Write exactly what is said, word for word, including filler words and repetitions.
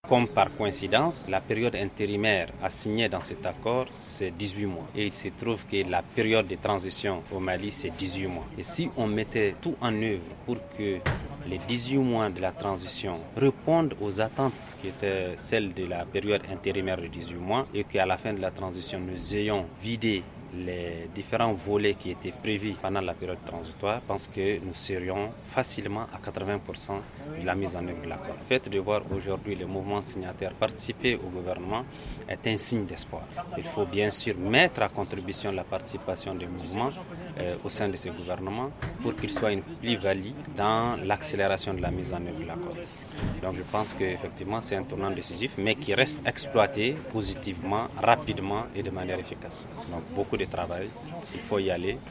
Comme par coïncidence, la période intérimaire assignée dans cet accord, c'est dix-huit mois. Et il se trouve que la période de transition au Mali, c'est dix-huit mois. Et si on mettait tout en œuvre pour que les dix-huit mois de la transition répondent aux attentes qui étaient celles de la période intérimaire de dix-huit mois et qu'à la fin de la transition, nous ayons vidé les différents volets qui étaient prévus pendant la période transitoire, je pense que nous serions facilement à quatre-vingts pour cent de la mise en œuvre de l'accord. Le fait de voir aujourd'hui le mouvement signataire participer au gouvernement est un signe d'espoir. Il faut bien sûr mettre à contribution la participation des mouvements euh, au sein de ce gouvernement pour qu'il soit une plus-value dans l'accélération de la mise en œuvre de l'accord. Donc je pense qu'effectivement c'est un tournant décisif, mais qui reste exploité positivement, rapidement et de manière efficace. Donc beaucoup de travail, il faut y aller